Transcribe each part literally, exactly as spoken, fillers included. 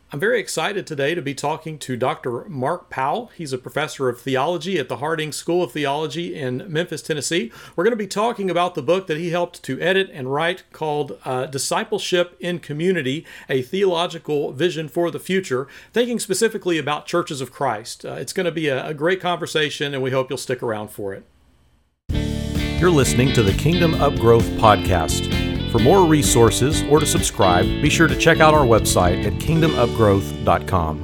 I'm very excited today to be talking to Doctor Mark Powell. He's a professor of theology at the Harding School of Theology in Memphis, Tennessee. We're going to be talking about the book that he helped to edit and write called uh, Discipleship in Community, A Theological Vision for the Future, thinking specifically about churches of Christ. Uh, it's going to be a, a great conversation, and we hope you'll stick around for it. You're listening to the Kingdom Upgrowth Podcast. For more resources or to subscribe, be sure to check out our website at kingdom upgrowth dot com.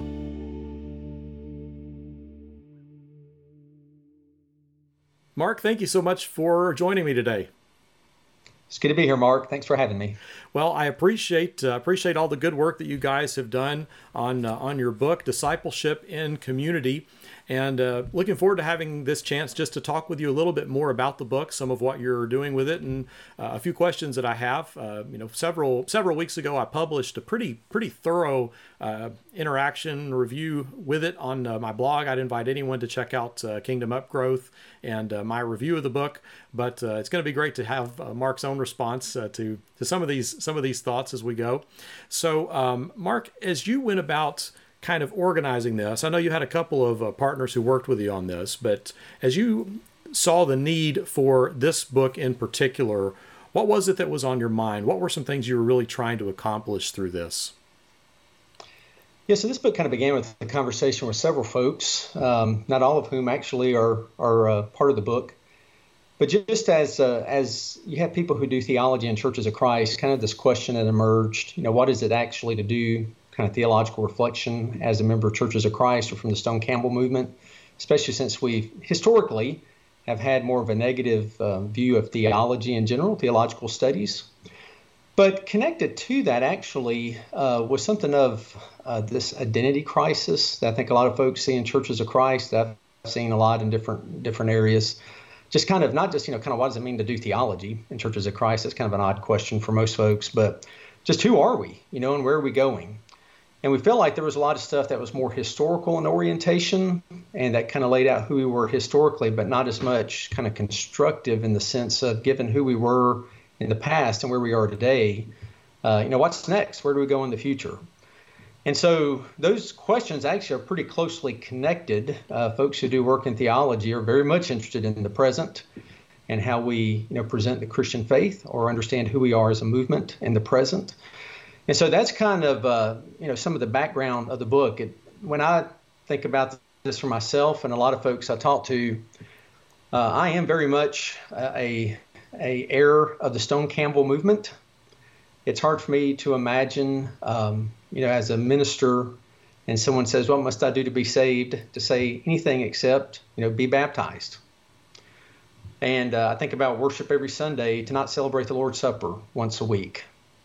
Mark, thank you so much for joining me today. It's good to be here, Mark. Thanks for having me. Well, I appreciate uh, appreciate all the good work that you guys have done on uh, on your book, Discipleship in Community. And uh, looking forward to having this chance just to talk with you a little bit more about the book, some of what you're doing with it, and uh, a few questions that I have. Uh, you know, several several weeks ago, I published a pretty pretty thorough uh, interaction review with it on uh, my blog. I'd invite anyone to check out uh, Kingdom Upgrowth and uh, my review of the book. But uh, it's going to be great to have uh, Mark's own response uh, to to some of these some of these thoughts as we go. So, um, Mark, as you went about kind of organizing this, I know you had a couple of uh, partners who worked with you on this, but as you saw the need for this book in particular, what was it that was on your mind? What were some things you were really trying to accomplish through this? Yeah, so this book kind of began with a conversation with several folks, um, not all of whom actually are are uh, part of the book. But just as uh, as you have people who do theology in churches of Christ, kind of this question that emerged, you know, what is it actually to do kind of theological reflection as a member of Churches of Christ or from the Stone Campbell movement, especially since we historically have had more of a negative uh, view of theology in general, theological studies. But connected to that actually uh, was something of uh, this identity crisis that I think a lot of folks see in Churches of Christ, that I've seen a lot in different different areas. Just kind of not just, you know, kind of what does it mean to do theology in Churches of Christ? That's kind of an odd question for most folks, but just who are we, you know, and where are we going? And we felt like there was a lot of stuff that was more historical in orientation and that kind of laid out who we were historically, but not as much kind of constructive in the sense of given who we were in the past and where we are today, uh, you know, what's next? Where do we go in the future? And so those questions actually are pretty closely connected. Uh, folks who do work in theology are very much interested in the present and how we, you know, present the Christian faith or understand who we are as a movement in the present. And so that's kind of, uh, you know, some of the background of the book. It, when I think about this for myself and a lot of folks I talk to, uh, I am very much a, a heir of the Stone Campbell movement. It's hard for me to imagine, um, you know, as a minister and someone says, what must I do to be saved, to say anything except, you know, be baptized. And uh, I think about worship every Sunday, to not celebrate the Lord's Supper once a week.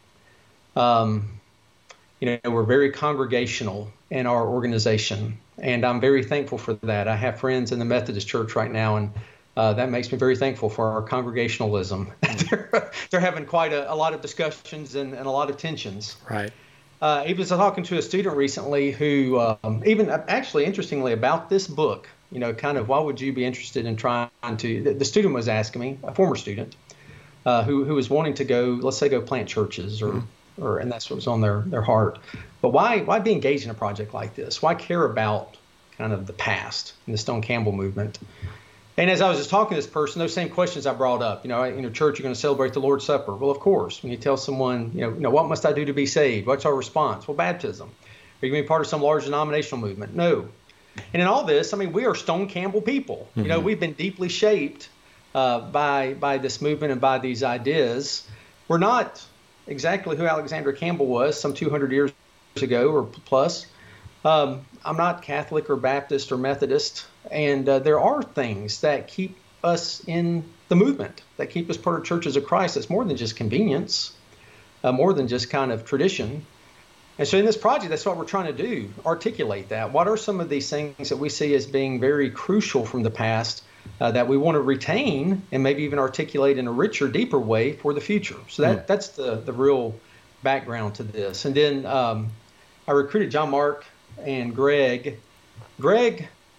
Um, you know, we're very congregational in our organization, and I'm very thankful for that. I have friends in the Methodist Church right now, and uh, that makes me very thankful for our congregationalism. they're, they're having quite a, a lot of discussions and, and a lot of tensions. Right. Uh, I was talking to a student recently who, um, even actually interestingly about this book, you know, kind of why would you be interested in trying to, the, the student was asking me, a former student, uh, who, who was wanting to go, let's say, go plant churches or mm-hmm. Or, and that's what was on their, their heart. But why why be engaged in a project like this? Why care about kind of the past in the Stone Campbell movement? And as I was just talking to this person, those same questions I brought up, you know, in your church, you're going to celebrate the Lord's Supper. Well, of course, when you tell someone, you know, you know, what must I do to be saved? What's our response? Well, baptism. Are you going to be part of some large denominational movement? No. And in all this, I mean, we are Stone Campbell people. Mm-hmm. You know, we've been deeply shaped uh, by by this movement and by these ideas. We're not exactly who Alexander Campbell was some two hundred years ago or plus. Um, I'm not Catholic or Baptist or Methodist, and uh, there are things that keep us in the movement, that keep us part of Churches of Christ. It's more than just convenience, uh, more than just kind of tradition. And so in this project, that's what we're trying to do, articulate that. What are some of these things that we see as being very crucial from the past Uh, that we want to retain and maybe even articulate in a richer, deeper way for the future. So that mm. that's the, the real background to this. And then um, I recruited John Mark and Greg. Greg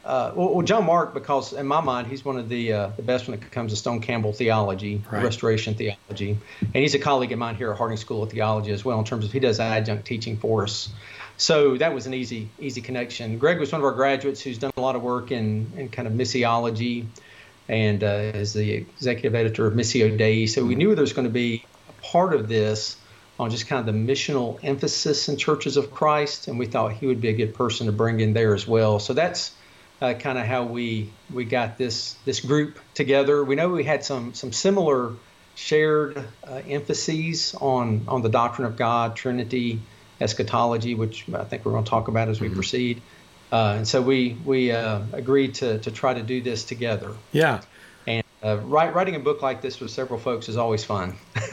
uh, well, well, John Mark, because in my mind, he's one of the uh, the best when it comes to Stone Campbell theology, Right. restoration theology. And he's a colleague of mine here at Harding School of Theology as well, in terms of he does adjunct teaching for us. So that was an easy, easy connection. Greg was one of our graduates who's done a lot of work in, in kind of missiology and uh, is the executive editor of Missio Dei. So we knew there was going to be a part of this on just kind of the missional emphasis in Churches of Christ, and we thought he would be a good person to bring in there as well. So that's uh, kind of how we we got this this group together. We know we had some some similar shared uh, emphases on on the doctrine of God, Trinity, eschatology, which I think we're going to talk about as we mm-hmm. proceed. Uh, and so we we uh, agreed to to try to do this together. Yeah. And uh, write, writing a book like this with several folks is always fun.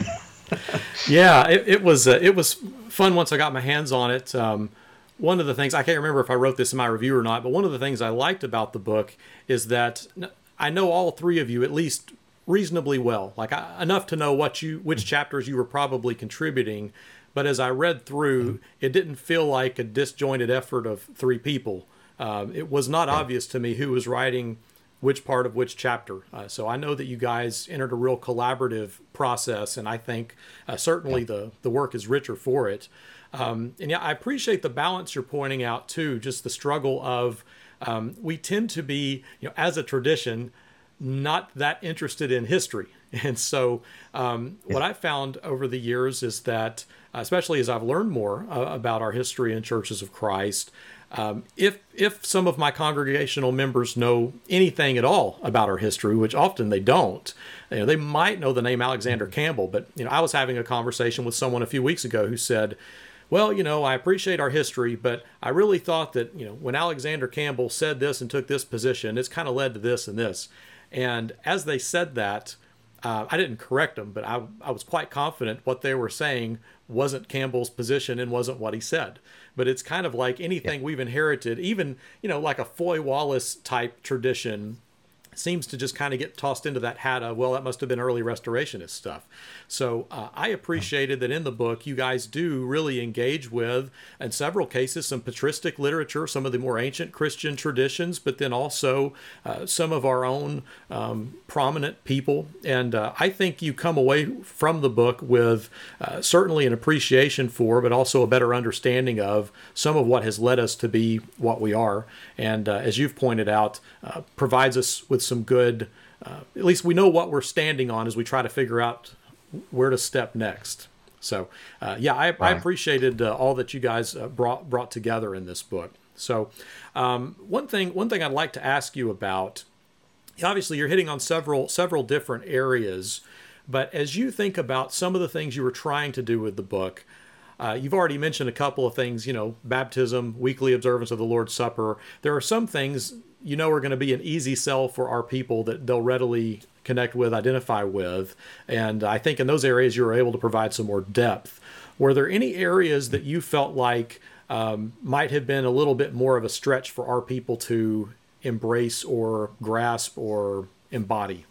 Yeah, it, it was uh, it was fun once I got my hands on it. Um, one of the things, I can't remember if I wrote this in my review or not, but one of the things I liked about the book is that I know all three of you at least reasonably well, like I, enough to know what you which chapters you were probably contributing. But as I read through, it didn't feel like a disjointed effort of three people. Um, it was not obvious to me who was writing which part of which chapter. Uh, so I know that you guys entered a real collaborative process, and I think uh, certainly the, the work is richer for it. Um, and yeah, I appreciate the balance you're pointing out too, just the struggle of, um, we tend to be, you know, as a tradition, not that interested in history. And so um, what I found over the years is that, especially as I've learned more uh, about our history in Churches of Christ, um, if if some of my congregational members know anything at all about our history, which often they don't, you know, they might know the name Alexander Campbell. But you know, I was having a conversation with someone a few weeks ago who said, well, you know, I appreciate our history, but I really thought that, you know, when Alexander Campbell said this and took this position, it's kind of led to this and this. And as they said that, Uh, I didn't correct them, but I, I was quite confident what they were saying wasn't Campbell's position and wasn't what he said. But it's kind of like anything yeah. we've inherited, even, you know, like a Foy Wallace type tradition seems to just kind of get tossed into that hat of, well, that must have been early restorationist stuff. So uh, I appreciated that in the book, you guys do really engage with, in several cases, some patristic literature, some of the more ancient Christian traditions, but then also uh, some of our own um, prominent people. And uh, I think you come away from the book with uh, certainly an appreciation for, but also a better understanding of some of what has led us to be what we are. And uh, as you've pointed out, uh, provides us with some good, uh, at least we know what we're standing on as we try to figure out where to step next. So, uh, yeah, I, right. I appreciated uh, all that you guys uh, brought brought together in this book. So, um, one thing one thing I'd like to ask you about, obviously you're hitting on several several different areas, but as you think about some of the things you were trying to do with the book, uh, you've already mentioned a couple of things, you know, baptism, weekly observance of the Lord's Supper. There are some things you know are going to be an easy sell for our people that they'll readily connect with, identify with. And I think in those areas you were able to provide some more depth. Were there any areas that you felt like um, might have been a little bit more of a stretch for our people to embrace or grasp or embody?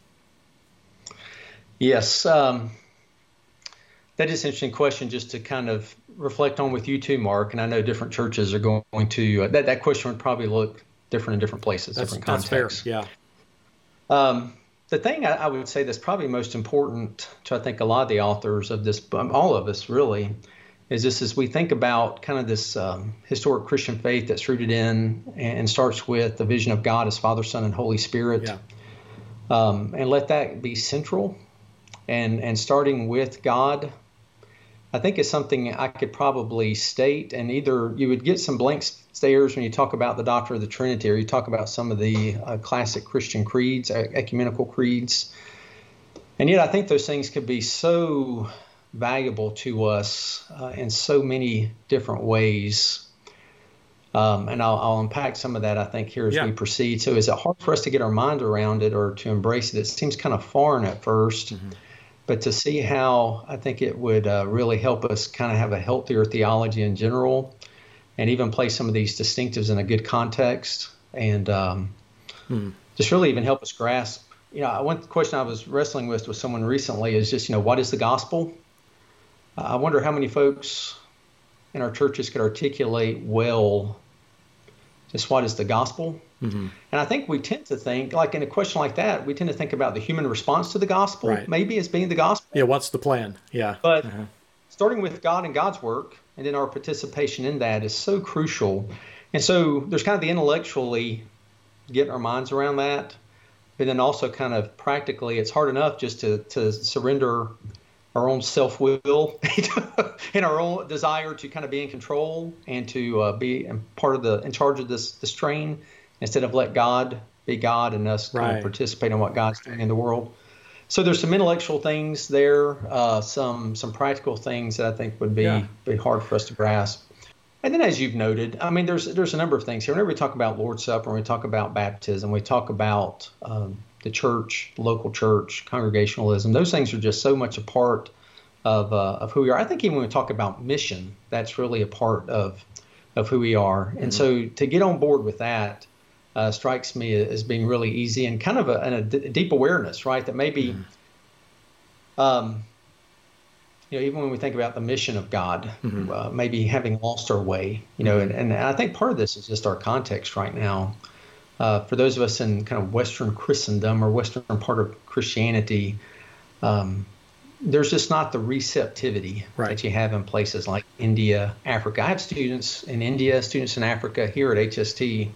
Yes. Um, that is an interesting question just to kind of reflect on with you too, Mark. And I know different churches are going to, uh, that, that question would probably look different in different places, that's, different that's contexts. Fair. Yeah. Um, the thing I, I would say that's probably most important to, I think, a lot of the authors of this, um, all of us really, is this as we think about kind of this um, historic Christian faith that's rooted in and starts with the vision of God as Father, Son, and Holy Spirit. Yeah. Um, and let that be central. And, and starting with God, I think is something I could probably state, and either you would get some blank stares when you talk about the doctrine of the Trinity, or you talk about some of the uh, classic Christian creeds, ecumenical creeds. And yet I think those things could be so valuable to us uh, in so many different ways. Um, and I'll, I'll unpack some of that, I think, here as yeah. we proceed. So is it hard for us to get our mind around it or to embrace it? It seems kind of foreign at first. Mm-hmm. But to see how I think it would uh, really help us kind of have a healthier theology in general, and even place some of these distinctives in a good context, and um, hmm. just really even help us grasp. You know, one question I was wrestling with with someone recently is just, you know, what is the gospel? Uh, I wonder how many folks in our churches could articulate well just what is the gospel. Mm-hmm. And I think we tend to think, like in a question like that, we tend to think about the human response to the gospel, right. maybe as being the gospel. Yeah, what's the plan? Yeah. But uh-huh. starting with God and God's work, and then our participation in that is so crucial. And so there's kind of the intellectually getting our minds around that, but then also kind of practically, it's hard enough just to, to surrender our own self-will and our own desire to kind of be in control and to uh, be part of the, in charge of this, this train, instead of let God be God and us right. kind of participate in what God's doing in the world. So there's some intellectual things there, uh, some some practical things that I think would be yeah. be hard for us to grasp. And then, as you've noted, I mean, there's there's a number of things here. Whenever we talk about Lord's Supper, when we talk about baptism, we talk about um, the church, local church, congregationalism. Those things are just so much a part of uh, of who we are. I think even when we talk about mission, that's really a part of of who we are. Mm-hmm. And so to get on board with that uh, strikes me as being really easy, and kind of a, and a, d- a deep awareness, right? That maybe, mm-hmm. um, you know, even when we think about the mission of God, mm-hmm. uh, maybe having lost our way, you know, and, and I think part of this is just our context right now. Uh, for those of us in kind of Western Christendom or Western part of Christianity, um, there's just not the receptivity right. that you have in places like India, Africa. I have students in India, students in Africa here at H S T,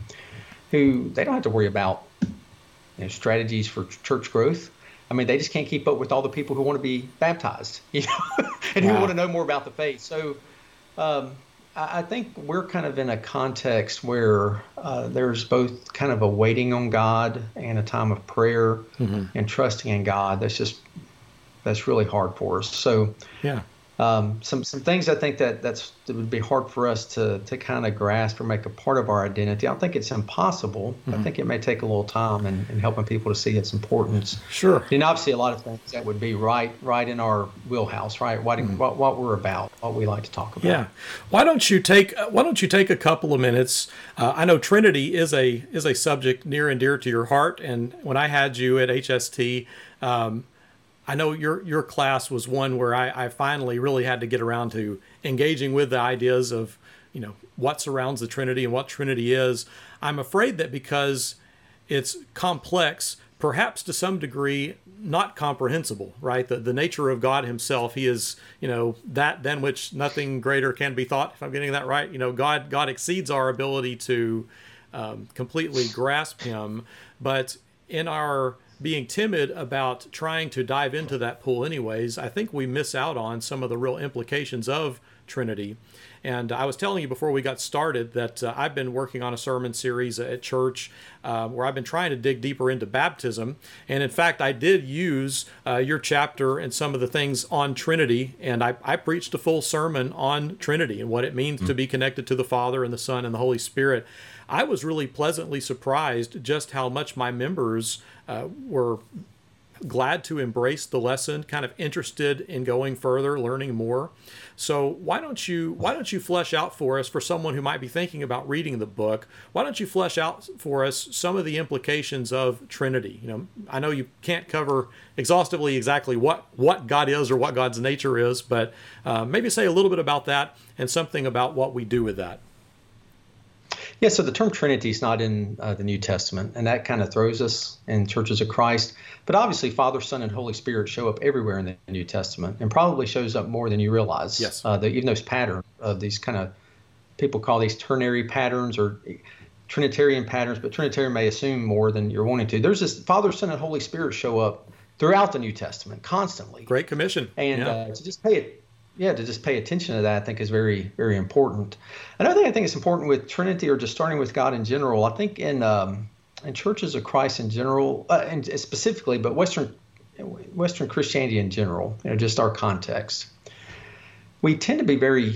who they don't have to worry about you know, strategies for church growth. I mean, they just can't keep up with all the people who want to be baptized, you know, and wow. who want to know more about the faith. So um, I, I think we're kind of in a context where uh, there's both kind of a waiting on God and a time of prayer mm-hmm. and trusting in God. That's just that's really hard for us. So yeah. Um, some some things I think that that's that would be hard for us to to kind of grasp or make a part of our identity. I don't think it's impossible. Mm-hmm. I think it may take a little time in, in helping people to see its importance. Sure. And obviously a lot of things that would be right right in our wheelhouse, right? What mm-hmm. what, what we're about, what we like to talk about. Yeah. Why don't you take Why don't you take a couple of minutes? Uh, I know Trinity is a is a subject near and dear to your heart, and when I had you at H S T. Um, I know your your class was one where I, I finally really had to get around to engaging with the ideas of, you know, what surrounds the Trinity and what Trinity is. I'm afraid that because it's complex, perhaps to some degree not comprehensible, right? The the nature of God himself, he is, you know, that than which nothing greater can be thought, if I'm getting that right. You know, God God exceeds our ability to um, completely grasp him, but in our being timid about trying to dive into that pool anyways, I think we miss out on some of the real implications of Trinity. And I was telling you before we got started that uh, I've been working on a sermon series at church uh, where I've been trying to dig deeper into baptism. And in fact, I did use uh, your chapter and some of the things on Trinity. And I, I preached a full sermon on Trinity and what it means mm-hmm. to be connected to the Father and the Son and the Holy Spirit. I was really pleasantly surprised just how much my members uh, were glad to embrace the lesson, kind of interested in going further, learning more. So why don't you why don't you flesh out for us, for someone who might be thinking about reading the book, why don't you flesh out for us some of the implications of Trinity? You know, I know you can't cover exhaustively exactly what, what God is or what God's nature is, but uh, maybe say a little bit about that and something about what we do with that. Yeah, so the term Trinity is not in uh, the New Testament, and that kind of throws us in churches of Christ. But obviously, Father, Son, and Holy Spirit show up everywhere in the New Testament, and probably shows up more than you realize. Yes. Uh, the, even those patterns of these kind of, people call these ternary patterns or Trinitarian patterns, but Trinitarian may assume more than you're wanting to. There's this Father, Son, and Holy Spirit show up throughout the New Testament, constantly. Great Commission. And yeah. uh, to just pay it. Yeah, to just pay attention to that, I think, is very, very important. Another thing I think is important with Trinity, or just starting with God in general, I think in um, in churches of Christ in general, uh, and specifically, but Western Western Christianity in general, you know, just our context, we tend to be very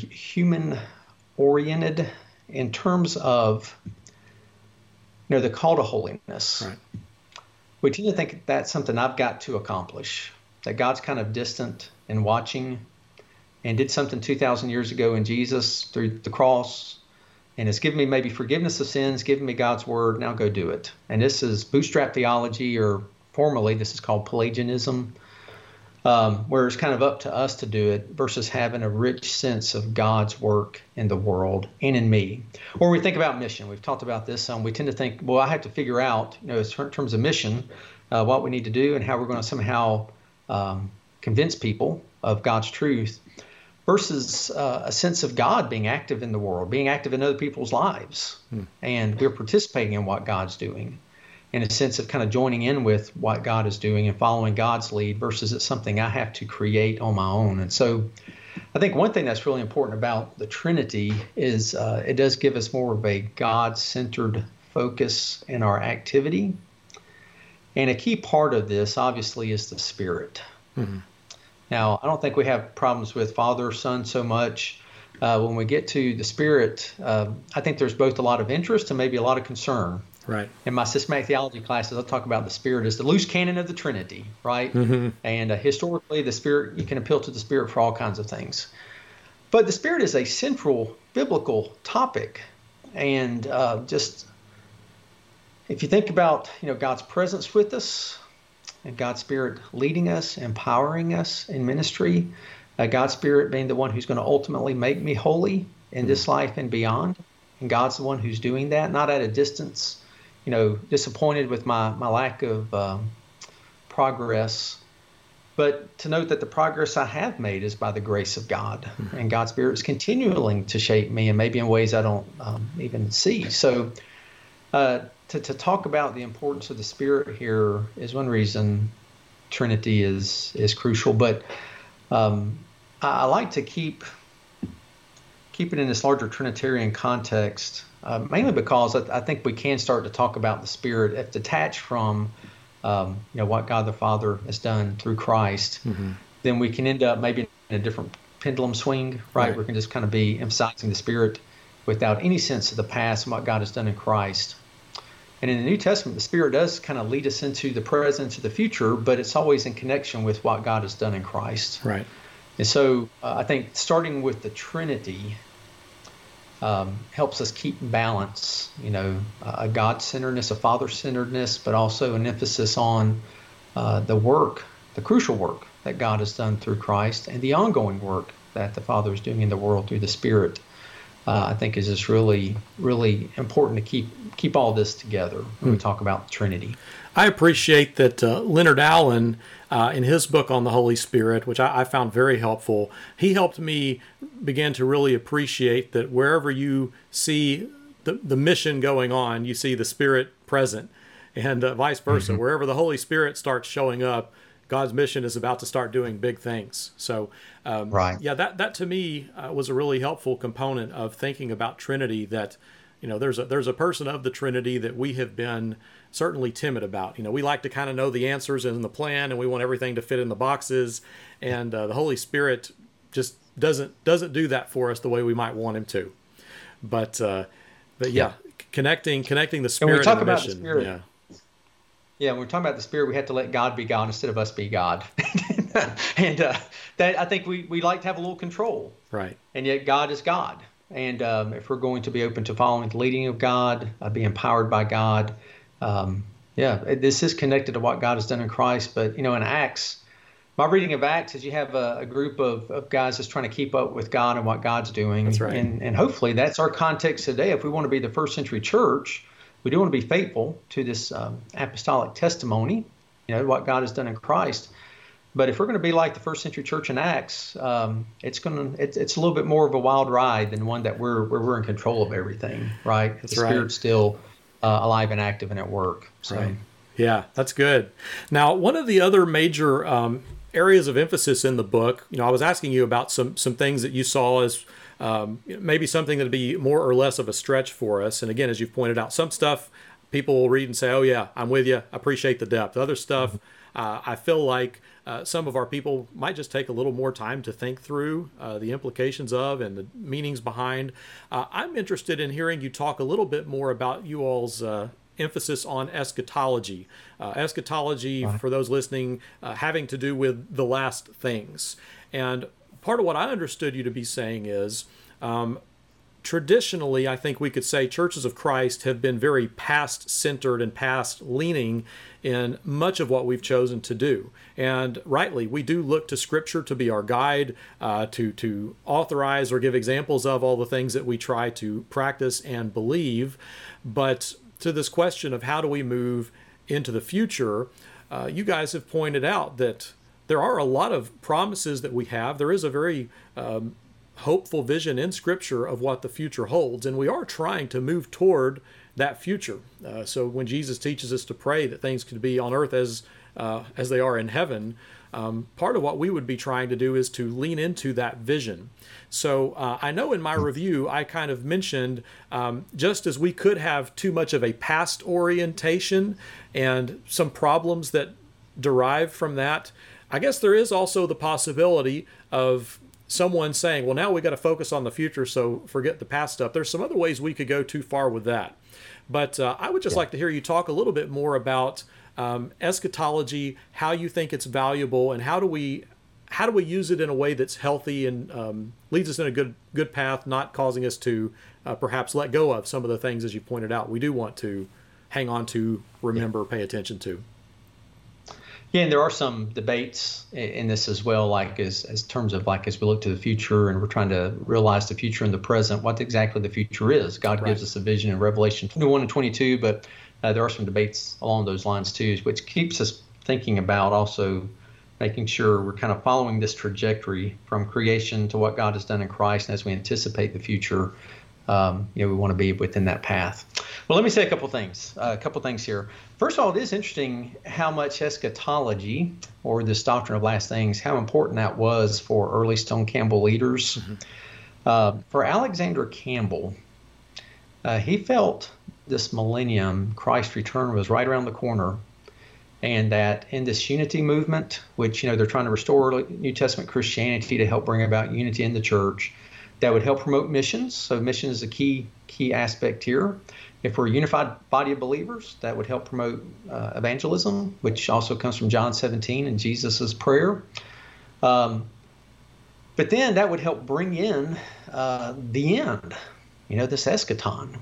human-oriented in terms of, you know, the call to holiness. Right. We tend to think that's something I've got to accomplish, that God's kind of distant and watching, and did something two thousand years ago in Jesus through the cross, and has given me maybe forgiveness of sins, given me God's word, now go do it. And this is bootstrap theology, or formally this is called Pelagianism. um, where it's kind of up to us to do it versus having a rich sense of God's work in the world and in me. Or we think about mission. We've talked about this some. We tend to think, well, I have to figure out, you know, in terms of mission, uh, what we need to do and how we're going to somehow um, convince people of God's truth versus uh, a sense of God being active in the world, being active in other people's lives. Hmm. And we're participating in what God's doing, in a sense of kind of joining in with what God is doing and following God's lead versus it's something I have to create on my own. And so I think one thing that's really important about the Trinity is uh, it does give us more of a God-centered focus in our activity. And a key part of this, obviously, is the Spirit. Mm-hmm. Now, I don't think we have problems with Father, Son so much. Uh, when we get to the Spirit, uh, I think there's both a lot of interest and maybe a lot of concern. Right. In my systematic theology classes, I'll talk about the Spirit as the loose cannon of the Trinity, right? Mm-hmm. And uh, historically, the Spirit, you can appeal to the Spirit for all kinds of things. But the Spirit is a central biblical topic. And uh, just, if you think about, you know, God's presence with us, and God's Spirit leading us, empowering us in ministry, uh, God's Spirit being the one who's going to ultimately make me holy in mm-hmm. this life and beyond. And God's the one who's doing that, not at a distance, you know, disappointed with my, my lack of um, progress, but to note that the progress I have made is by the grace of God. Mm-hmm. And God's Spirit is continuing to shape me and maybe in ways I don't um, even see. So uh, to, to talk about the importance of the Spirit here is one reason Trinity is, is crucial. But um, I, I like to keep... keep it in this larger Trinitarian context, uh, mainly because I, I think we can start to talk about the Spirit if detached from um, you know, what God the Father has done through Christ. Mm-hmm. Then we can end up maybe in a different pendulum swing, right? right? We can just kind of be emphasizing the Spirit without any sense of the past and what God has done in Christ. And in the New Testament, the Spirit does kind of lead us into the present, to the future, but it's always in connection with what God has done in Christ. Right. And so uh, I think starting with the Trinity um, helps us keep balance, you know, a God-centeredness, a Father-centeredness, but also an emphasis on uh, the work, the crucial work that God has done through Christ and the ongoing work that the Father is doing in the world through the Spirit. Uh, I think is just really, really important to keep keep all this together when mm. we talk about the Trinity. I appreciate that uh, Leonard Allen, uh, in his book on the Holy Spirit, which I, I found very helpful, he helped me begin to really appreciate that wherever you see the, the mission going on, you see the Spirit present, and uh, vice versa. Mm-hmm. Wherever the Holy Spirit starts showing up, God's mission is about to start doing big things. So, um, right. yeah, that that to me uh, was a really helpful component of thinking about Trinity. That, you know, there's a there's a person of the Trinity that we have been certainly timid about. You know, we like to kind of know the answers and the plan, and we want everything to fit in the boxes. And uh, the Holy Spirit just doesn't doesn't do that for us the way we might want Him to. But uh, but yeah, yeah, connecting connecting the Spirit and, we talk and the about mission. The Spirit. Yeah. Yeah, when we're talking about the Spirit, we have to let God be God instead of us be God. and uh, that I think we, we like to have a little control. Right. And yet God is God. And um, if we're going to be open to following the leading of God, uh, be empowered by God, um, yeah, this is connected to what God has done in Christ. But, you know, in Acts, my reading of Acts is you have a, a group of, of guys just trying to keep up with God and what God's doing. That's right. And, and hopefully that's our context today. If we want to be the first century church, we do want to be faithful to this um, apostolic testimony, you know, what God has done in Christ. But if we're going to be like the first century church in Acts, um, it's going to it's, it's a little bit more of a wild ride than one that we're where we're in control of everything, right? That's the right. Spirit's still uh, alive and active and at work. So. Right. Yeah, that's good. Now, one of the other major um, areas of emphasis in the book, you know, I was asking you about some some things that you saw as Um, maybe something that'd be more or less of a stretch for us. And again, as you've pointed out, some stuff people will read and say, oh yeah, I'm with you. I appreciate the depth. Other stuff, uh, I feel like uh, some of our people might just take a little more time to think through uh, the implications of and the meanings behind. Uh, I'm interested in hearing you talk a little bit more about you all's uh, emphasis on eschatology. Uh, eschatology, right. for those listening, uh, having to do with the last things. And part of what I understood you to be saying is um, traditionally, I think we could say churches of Christ have been very past-centered and past-leaning in much of what we've chosen to do. And rightly, we do look to Scripture to be our guide, uh, to, to authorize or give examples of all the things that we try to practice and believe. But to this question of how do we move into the future, uh, you guys have pointed out that there are a lot of promises that we have. There is a very um, hopeful vision in Scripture of what the future holds, and we are trying to move toward that future. Uh, so when Jesus teaches us to pray that things could be on earth as uh, as they are in heaven, um, part of what we would be trying to do is to lean into that vision. So uh, I know in my review I kind of mentioned um, just as we could have too much of a past orientation and some problems that derive from that, I guess there is also the possibility of someone saying, well, now we got to focus on the future, so forget the past stuff. There's some other ways we could go too far with that. But uh, I would just yeah. like to hear you talk a little bit more about um, eschatology, how you think it's valuable, and how do we how do we use it in a way that's healthy and um, leads us in a good good path, not causing us to uh, perhaps let go of some of the things, as you pointed out, we do want to hang on to, remember, yeah. pay attention to. Yeah, and there are some debates in this as well, like as, as terms of like as we look to the future and we're trying to realize the future in the present, what exactly the future is. God right. gives us a vision in Revelation twenty-one and twenty-two, but uh, there are some debates along those lines too, which keeps us thinking about also making sure we're kind of following this trajectory from creation to what God has done in Christ. And as we anticipate the future, um, you know, we want to be within that path. Well, let me say a couple things, uh, a couple things here. First of all, it is interesting how much eschatology, or this doctrine of last things, how important that was for early Stone Campbell leaders. Mm-hmm. Uh, for Alexander Campbell, uh, he felt this millennium, Christ's return, was right around the corner, and that in this unity movement, which, you know, they're trying to restore New Testament Christianity to help bring about unity in the church, that would help promote missions. So mission is a key key aspect here. If we're a unified body of believers, that would help promote uh, evangelism, which also comes from John seventeen and Jesus's prayer. Um, but then that would help bring in uh, the end, you know, this eschaton.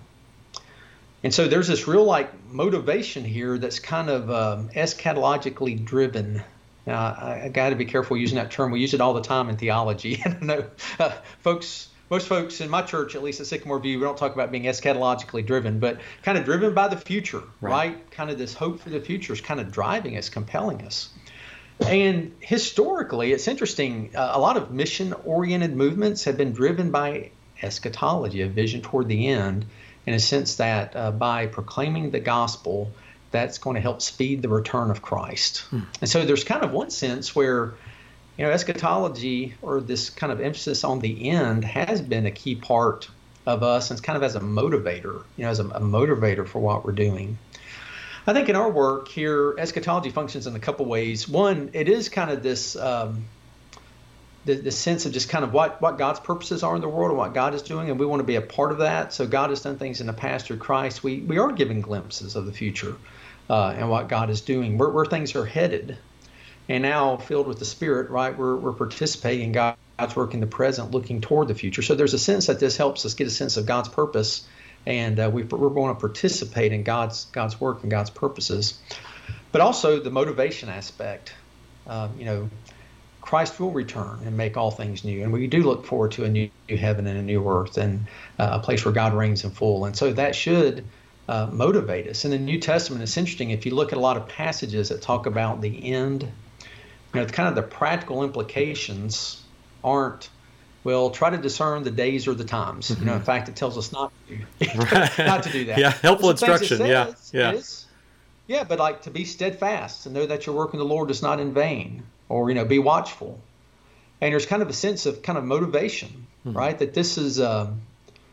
And so there's this real like motivation here that's kind of um, eschatologically driven. Now, I, I got to be careful using that term. We use it all the time in theology. And I know uh, folks. Most folks in my church, at least at Sycamore View, we don't talk about being eschatologically driven, but kind of driven by the future, right? right? Kind of this hope for the future is kind of driving us, compelling us. And historically, it's interesting, uh, a lot of mission-oriented movements have been driven by eschatology, a vision toward the end, in a sense that uh, by proclaiming the gospel, that's going to help speed the return of Christ. Hmm. And so there's kind of one sense where, you know, eschatology, or this kind of emphasis on the end, has been a key part of us, and it's kind of as a motivator, you know, as a, a motivator for what we're doing. I think in our work here, eschatology functions in a couple ways. One, it is kind of this um, the, the sense of just kind of what, what God's purposes are in the world and what God is doing, and we want to be a part of that. So God has done things in the past through Christ. We we are giving glimpses of the future uh, and what God is doing, where, where things are headed. And now, filled with the Spirit, right, we're we're participating in God's work in the present, looking toward the future. So there's a sense that this helps us get a sense of God's purpose, and uh, we, we're going to participate in God's God's work and God's purposes. But also the motivation aspect. Uh, you know, Christ will return and make all things new, and we do look forward to a new, new heaven and a new earth, and uh, a place where God reigns in full. And so that should uh, motivate us. In the New Testament, it's interesting, if you look at a lot of passages that talk about the end, you know, kind of the practical implications aren't, well, try to discern the days or the times. Mm-hmm. You know, in fact, it tells us not to, right. not to do that. Yeah, helpful instruction. Says, yeah, yeah. Is, yeah, but like to be steadfast and know that your work in the Lord is not in vain, or, you know, be watchful. And there's kind of a sense of kind of motivation, mm-hmm. right? That this is, um,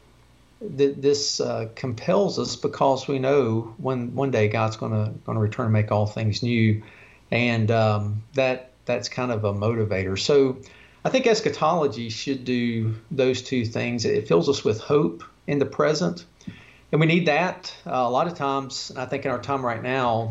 that this uh, compels us because we know one one day God's going to going to return and make all things new. And um, that that's kind of a motivator. So I think eschatology should do those two things. It fills us with hope in the present, and we need that uh, a lot of times. I think in our time right now,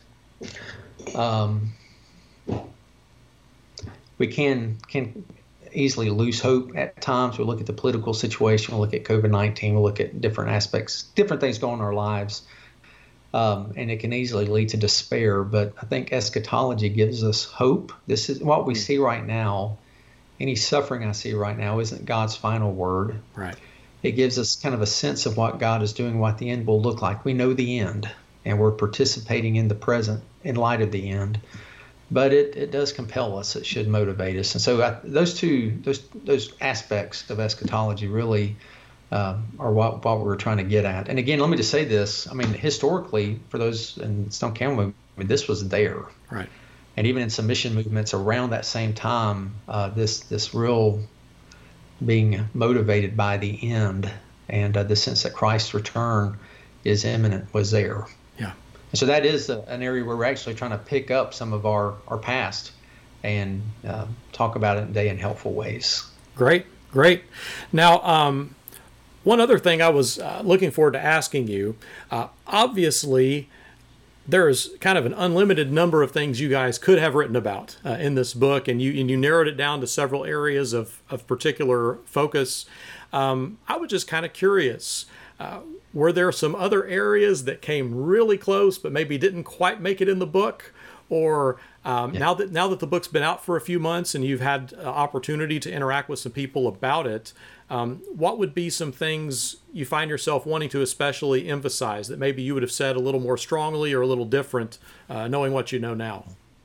um, we can can easily lose hope at times. We look at the political situation, we look at COVID nineteen, we look at different aspects, different things going on in our lives, um, and it can easily lead to despair. But I think eschatology gives us hope. This is what we see right now. Any suffering I see right now isn't God's final word. Right. It gives us kind of a sense of what God is doing, what the end will look like. We know the end, and we're participating in the present in light of the end. But it, it does compel us. It should motivate us. And so I, those two those those aspects of eschatology really um, are what, what we're trying to get at. And again, let me just say this. I mean, historically, for those in Stone Campbell movement, I mean, this was there. Right. And even in some mission movements around that same time, uh, this this real being motivated by the end and uh, the sense that Christ's return is imminent was there. Yeah. And so that is a, an area where we're actually trying to pick up some of our, our past and uh, talk about it today in helpful ways. Great, great. Now, um, one other thing I was uh, looking forward to asking you, uh, obviously, there's kind of an unlimited number of things you guys could have written about uh, in this book, and you and you narrowed it down to several areas of, of particular focus. Um, I was just kind of curious, uh, were there some other areas that came really close but maybe didn't quite make it in the book? Or um, yeah. now that now that the book's been out for a few months and you've had uh, opportunity to interact with some people about it, um, what would be some things you find yourself wanting to especially emphasize that maybe you would have said a little more strongly or a little different, uh, knowing what you know now?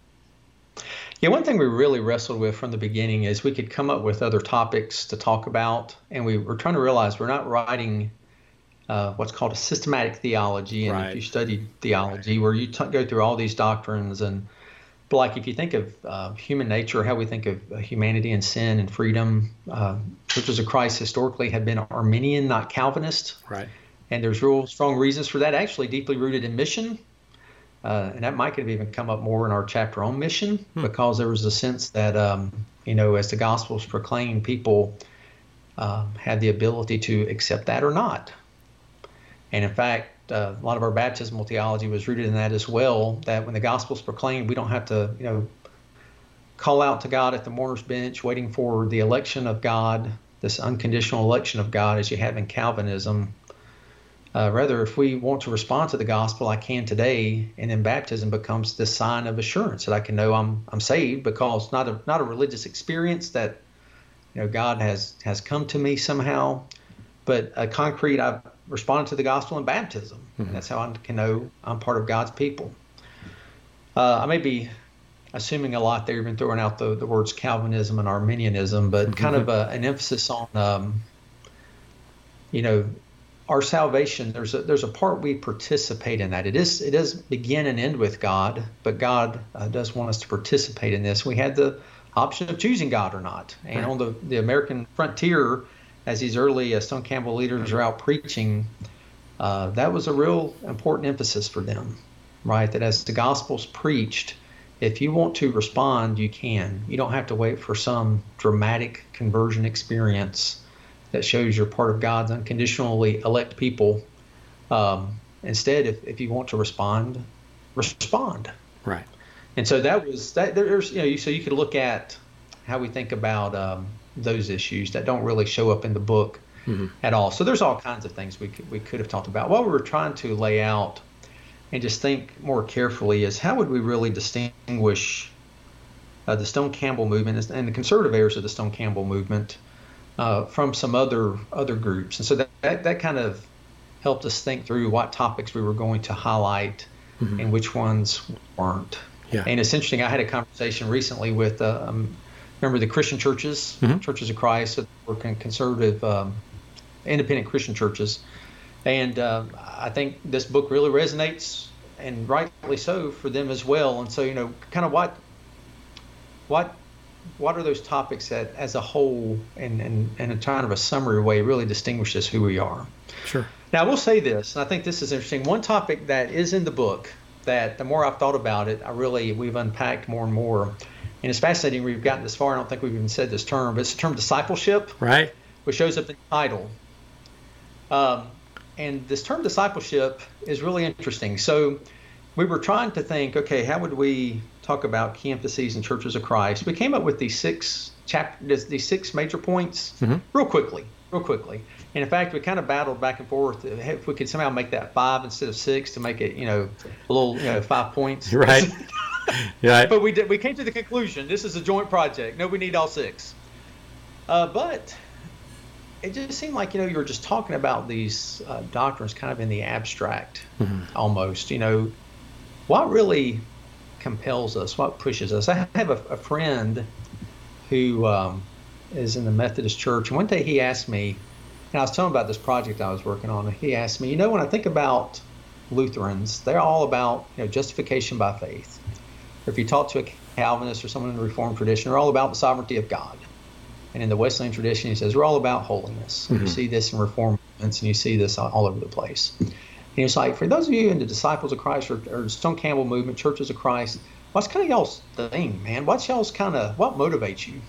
Yeah, one thing we really wrestled with from the beginning is we could come up with other topics to talk about, and we were trying to realize we're not writing Uh, what's called a systematic theology. And right. if you studied theology, where you t- go through all these doctrines, and but like if you think of uh, human nature, how we think of uh, humanity and sin and freedom, uh, Churches of Christ historically have been Arminian, not Calvinist. Right. And there's real strong reasons for that, actually deeply rooted in mission. Uh, and that might have even come up more in our chapter on mission, hmm. because there was a sense that, um, you know, as the gospel is proclaimed, people uh, had the ability to accept that or not. And in fact, uh, a lot of our baptismal theology was rooted in that as well, that when the gospel is proclaimed, we don't have to, you know, call out to God at the mourner's bench, waiting for the election of God, this unconditional election of God as you have in Calvinism. Uh, rather, if we want to respond to the gospel, I can today, and then baptism becomes this sign of assurance that I can know I'm I'm saved, because not a not a religious experience that, you know, God has has come to me somehow, but a concrete I've responded to the gospel in baptism. Mm-hmm. And that's how I can know I'm part of God's people. Uh, I may be assuming a lot there, even throwing out the, the words Calvinism and Arminianism, but mm-hmm. kind of a, an emphasis on, um, you know, our salvation. There's a, there's a part we participate in that. It is it does begin and end with God, but God uh, does want us to participate in this. We had the option of choosing God or not. And right. on the, the American frontier, as these early uh, Stone Campbell leaders are out preaching, uh, that was a real important emphasis for them, right? That as the gospel's preached, if you want to respond, you can. You don't have to wait for some dramatic conversion experience that shows you're part of God's unconditionally elect people. Um, instead, if, if you want to respond, respond. Right. And so that was that. There's, you know, you, so you could look at how we think about um, those issues that don't really show up in the book mm-hmm. at all. So there's all kinds of things we could, we could have talked about. What we were trying to lay out and just think more carefully is how would we really distinguish uh, the Stone Campbell movement and the conservative areas of the Stone Campbell movement uh, from some other other groups. And so that, that, that kind of helped us think through what topics we were going to highlight mm-hmm. and which ones weren't. Yeah. And it's interesting, I had a conversation recently with uh, um, remember the Christian churches, mm-hmm. Churches of Christ, that were conservative, um, independent Christian churches. And uh, I think this book really resonates, and rightly so, for them as well. And so, you know, kind of what what what are those topics that as a whole and and in a kind of a summary way really distinguishes who we are. Sure. Now, I will say this, and I think this is interesting. One topic that is in the book that the more I've thought about it, I really, we've unpacked more and more. And it's fascinating we've gotten this far. I don't think we've even said this term, but it's the term discipleship, right? Which shows up in the title. Um, and this term discipleship is really interesting. So we were trying to think, okay, how would we talk about key emphases in Churches of Christ, we came up with these six chapters, these six major points, mm-hmm. real quickly, real quickly. And in fact, we kind of battled back and forth if we could somehow make that five instead of six to make it, you know, a little, you know, five points. Right. Yeah. But we did. We came to the conclusion this is a joint project. No, we need all six. Uh, but it just seemed like, you know, you were just talking about these uh, doctrines kind of in the abstract, mm-hmm. almost. You know, what really compels us? What pushes us? I have a, a friend who um, is in the Methodist Church, and one day he asked me, and I was telling him about this project I was working on, and he asked me, you know, when I think about Lutherans, they're all about, you know, justification by faith. Or if you talk to a Calvinist or someone in the Reformed tradition, they're all about the sovereignty of God. And in the Wesleyan tradition, he says, we're all about holiness. Mm-hmm. You see this in Reformed movements, and you see this all over the place. And he's like, for those of you in the Disciples of Christ or, or Stone Campbell movement, Churches of Christ, what's kind of y'all's thing, man? What's y'all's kind of, what motivates you?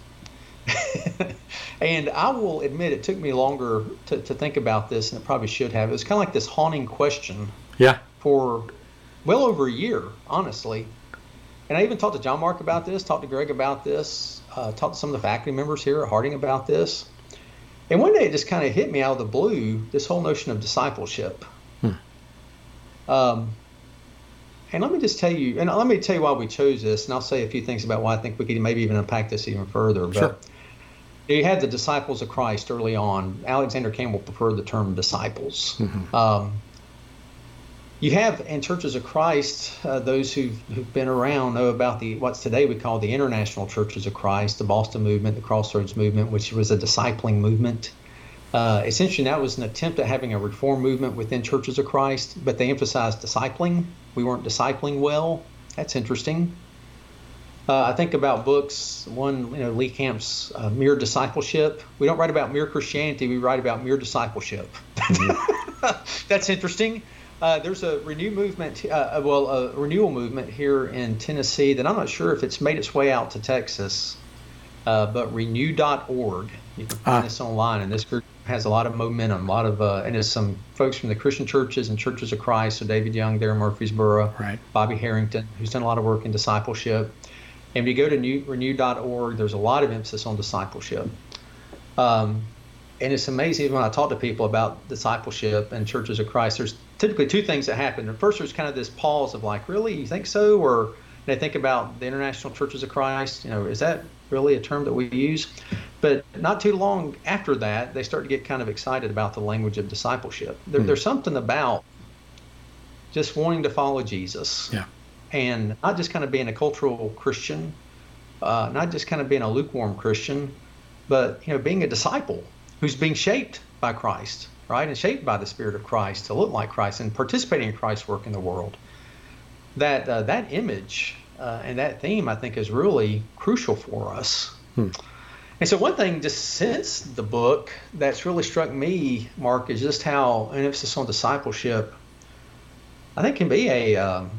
And I will admit it took me longer to, to think about this than it probably should have. It was kind of like this haunting question yeah. for well over a year, honestly. And I even talked to John Mark about this, talked to Greg about this, uh, talked to some of the faculty members here at Harding about this. And one day it just kind of hit me out of the blue, this whole notion of discipleship. Hmm. Um, and let me just tell you, and let me tell you why we chose this, and I'll say a few things about why I think we could maybe even unpack this even further. But sure. You had the disciples of Christ early on. Alexander Campbell preferred the term disciples. Mm-hmm. Um, you have in Churches of Christ, uh, those who've, who've been around know about the what's today we call the International Churches of Christ, the Boston movement, the Crossroads movement, which was a discipling movement. Uh, essentially, that was an attempt at having a reform movement within Churches of Christ, but they emphasized discipling. We weren't discipling well. That's interesting. Uh, I think about books, one, you know, Lee Camp's uh, Mere Discipleship. We don't write about mere Christianity, we write about mere discipleship. Mm-hmm. That's interesting. Uh, there's a renew movement, uh, well, a renewal movement here in Tennessee that I'm not sure if it's made its way out to Texas, uh, but renew dot org. You can find uh. this online, and this group has a lot of momentum, a lot of, uh, and there's some folks from the Christian churches and Churches of Christ, so David Young there in Murfreesboro, right. Bobby Harrington, who's done a lot of work in discipleship. And when you go to renew dot org, there's a lot of emphasis on discipleship. Um, and it's amazing when I talk to people about discipleship and Churches of Christ, there's typically two things that happen. And first, there's kind of this pause of like, really, you think so? Or they think about the International Churches of Christ, you know, is that really a term that we use? But not too long after that, they start to get kind of excited about the language of discipleship. There, hmm. There's something about just wanting to follow Jesus. Yeah. And not just kind of being a cultural Christian, uh, not just kind of being a lukewarm Christian, but, you know, being a disciple who's being shaped by Christ, right? And shaped by the Spirit of Christ to look like Christ and participating in Christ's work in the world. That uh, that image uh, and that theme, I think, is really crucial for us. Hmm. And so one thing just since the book that's really struck me, Mark, is just how an emphasis on discipleship, I think, can be a um,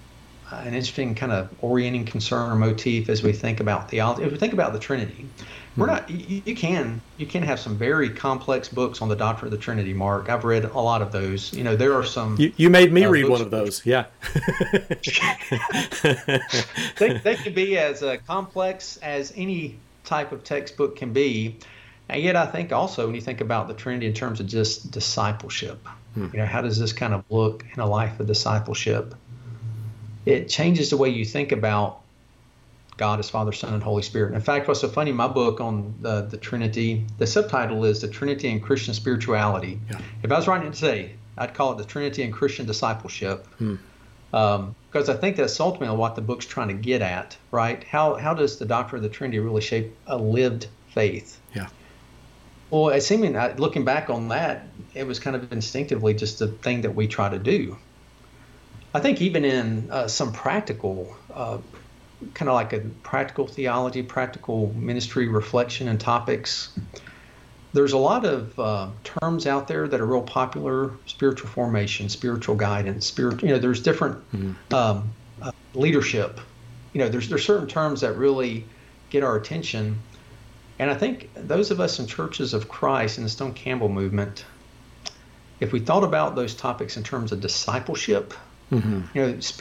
an interesting kind of orienting concern or motif as we think about theology. If we think about the Trinity, we're not. You, you can you can have some very complex books on the doctrine of the Trinity, Mark. I've read a lot of those. You know, there are some. You, you made me uh, read one of those. Yeah. they they can be as uh, complex as any type of textbook can be, and yet I think also when you think about the Trinity in terms of just discipleship, hmm. you know, how does this kind of look in a life of discipleship? It changes the way you think about God as Father, Son, and Holy Spirit. In fact, what's so funny, my book on the, the Trinity, the subtitle is The Trinity and Christian Spirituality. Yeah. If I was writing it today, I'd call it The Trinity and Christian Discipleship. Hmm. Um, because I think that's ultimately what the book's trying to get at, right? How how does the doctrine of the Trinity really shape a lived faith? Yeah. Well, it seeming, looking back on that, it was kind of instinctively just a thing that we try to do. I think even in uh, some practical, uh, kind of like a practical theology, practical ministry reflection and topics, there's a lot of uh, terms out there that are real popular: spiritual formation, spiritual guidance, spirit. You know, there's different mm-hmm. um, uh, leadership. You know, there's there's certain terms that really get our attention, and I think those of us in Churches of Christ in the Stone Campbell movement, if we thought about those topics in terms of discipleship, mm-hmm. you know, spiritual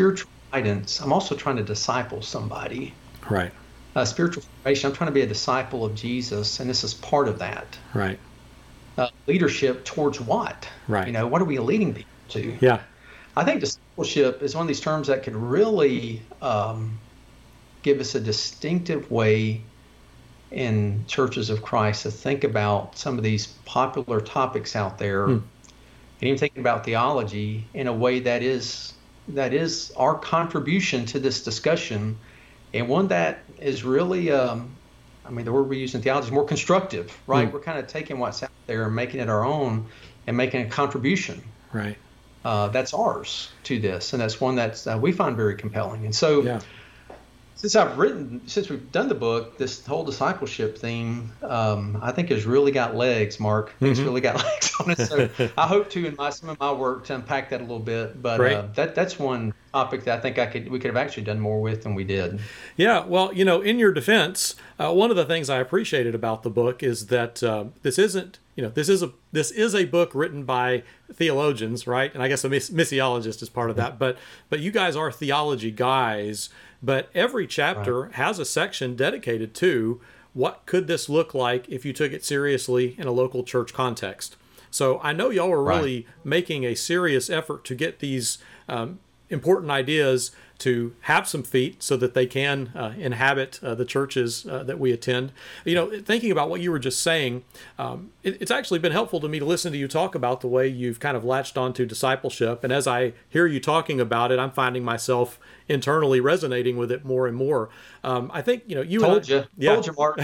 guidance, I'm also trying to disciple somebody. Right. Uh, spiritual formation, I'm trying to be a disciple of Jesus, and this is part of that. Right. Uh, leadership towards what? Right. You know, what are we leading people to? Yeah. I think discipleship is one of these terms that could really um, give us a distinctive way in churches of Christ to think about some of these popular topics out there, hmm. and even thinking about theology in a way that is that is our contribution to this discussion, and one that is really, um, I mean, the word we use in theology is more constructive, right? Hmm. We're kind of taking what's out there and making it our own and making a contribution. Right. Uh, that's ours to this, and that's one that uh, we find very compelling. And so, yeah. since I've written, since we've done the book, this whole discipleship theme, um, I think has really got legs, Mark. Mm-hmm. It's really got legs on it. So I hope to, in my some of my work, to unpack that a little bit. But uh, that that's one topic that I think I could we could have actually done more with than we did. Yeah, well, you know, in your defense, uh, one of the things I appreciated about the book is that uh, this isn't, you know, this is a this is a book written by theologians, right? And I guess a miss- missiologist is part of that. But but you guys are theology guys. But every chapter right. has a section dedicated to what could this look like if you took it seriously in a local church context. So I know y'all are really right. making a serious effort to get these um, important ideas to have some feet so that they can uh, inhabit uh, the churches uh, that we attend. You know, thinking about what you were just saying, um, it, it's actually been helpful to me to listen to you talk about the way you've kind of latched onto discipleship. And as I hear you talking about it, I'm finding myself internally resonating with it more and more. Um, I think, you know, you told and I, you, yeah. told you, Mark.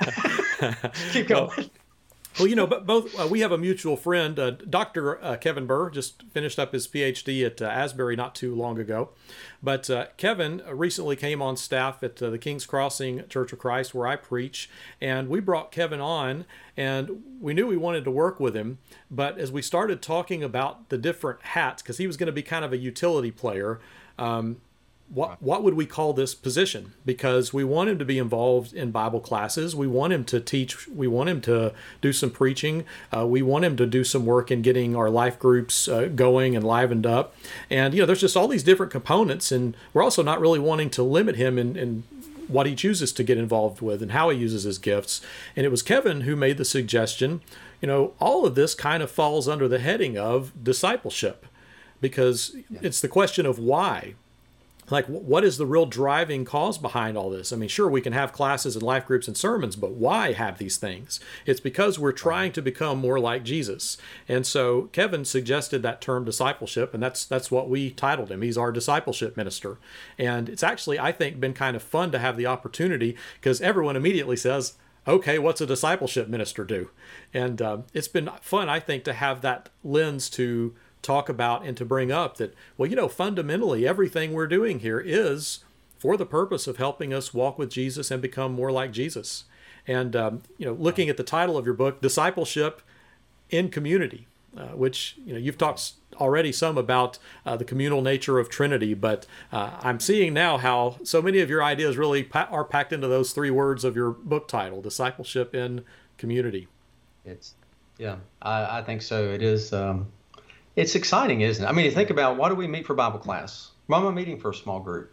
Keep going. Well, Well, you know, but both uh, we have a mutual friend, uh, Doctor Uh, Kevin Burr, just finished up his P H D at uh, Asbury not too long ago. But uh, Kevin recently came on staff at uh, the King's Crossing Church of Christ, where I preach, and we brought Kevin on, and we knew we wanted to work with him. But as we started talking about the different hats, because he was going to be kind of a utility player, um, What what would we call this position? Because we want him to be involved in Bible classes. We want him to teach. We want him to do some preaching. Uh, we want him to do some work in getting our life groups uh, going and livened up. And, you know, there's just all these different components. And we're also not really wanting to limit him in, in what he chooses to get involved with and how he uses his gifts. And it was Kevin who made the suggestion, you know, all of this kind of falls under the heading of discipleship, because yeah. it's the question of why. Like, what is the real driving cause behind all this? I mean, sure, we can have classes and life groups and sermons, but why have these things? It's because we're trying to become more like Jesus. And so Kevin suggested that term discipleship, and that's that's what we titled him. He's our discipleship minister. And it's actually, I think, been kind of fun to have the opportunity, because everyone immediately says, okay, what's a discipleship minister do? And uh, it's been fun, I think, to have that lens to talk about and to bring up that, well, you know, fundamentally everything we're doing here is for the purpose of helping us walk with Jesus and become more like Jesus. And, um, you know, looking at the title of your book, Discipleship in Community, uh, which, you know, you've talked already some about uh, the communal nature of Trinity, but uh, I'm seeing now how so many of your ideas really pa- are packed into those three words of your book title, Discipleship in Community. It's, yeah, I, I think so. It is, um, It's exciting, isn't it? I mean, you think about, why do we meet for Bible class? Why am I meeting for a small group?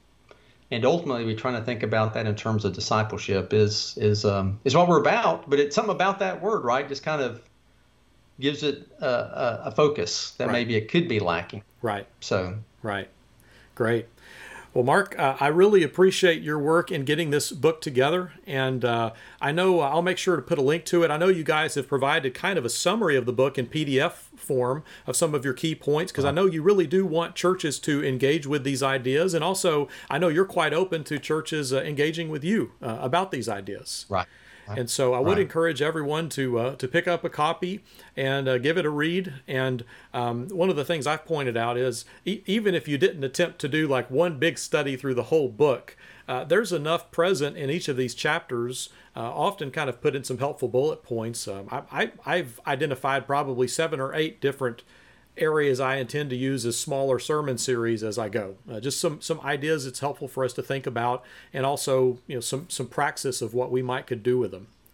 And ultimately, we're trying to think about that in terms of discipleship is is um, is what we're about. But it's something about that word, right? Just kind of gives it a, a, a focus that right. maybe it could be lacking. Right. So. Right. Great. Well, Mark, uh, I really appreciate your work in getting this book together, and uh, I know I'll make sure to put a link to it. I know you guys have provided kind of a summary of the book in P D F form of some of your key points, because I know you really do want churches to engage with these ideas, and also I know you're quite open to churches uh, engaging with you uh, about these ideas. Right. And so I would right. encourage everyone to uh, to pick up a copy and uh, give it a read. And um, one of the things I've pointed out is e- even if you didn't attempt to do like one big study through the whole book, uh, there's enough present in each of these chapters, uh, often kind of put in some helpful bullet points. Um, I, I, I've identified probably seven or eight different areas I intend to use as smaller sermon series as I go. Uh, just some some ideas it's helpful for us to think about, and also, you know, some some praxis of what we might could do with them.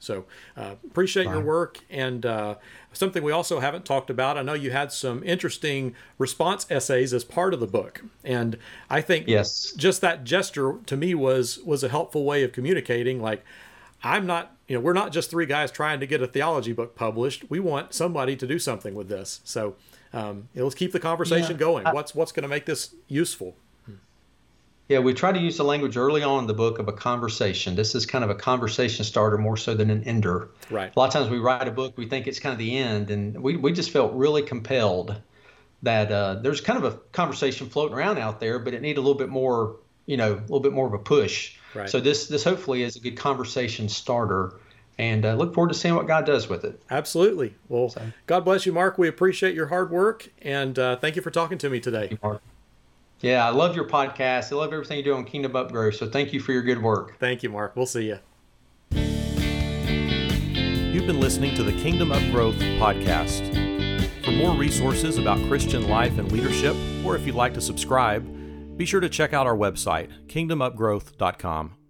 So uh, appreciate Right. your work. And uh, something we also haven't talked about, I know you had some interesting response essays as part of the book. And I think Yes. just that gesture to me was was a helpful way of communicating. Like, I'm not, you know, we're not just three guys trying to get a theology book published. We want somebody to do something with this. So um, you know, let's keep the conversation Yeah, going. I- What's what's going to make this useful? Yeah, we try to use the language early on in the book of a conversation. This is kind of a conversation starter more so than an ender. Right. A lot of times we write a book, we think it's kind of the end, and we, we just felt really compelled that uh, there's kind of a conversation floating around out there, but it needed a little bit more, you know, a little bit more of a push. Right. So this this hopefully is a good conversation starter, and uh, look forward to seeing what God does with it. Absolutely. Well, So- God bless you, Mark. We appreciate your hard work, and uh, thank you for talking to me today. Yeah, I love your podcast. I love everything you do on Kingdom Upgrowth. So thank you for your good work. Thank you, Mark. We'll see you. You've been listening to the Kingdom Upgrowth podcast. For more resources about Christian life and leadership, or if you'd like to subscribe, be sure to check out our website, kingdom upgrowth dot com.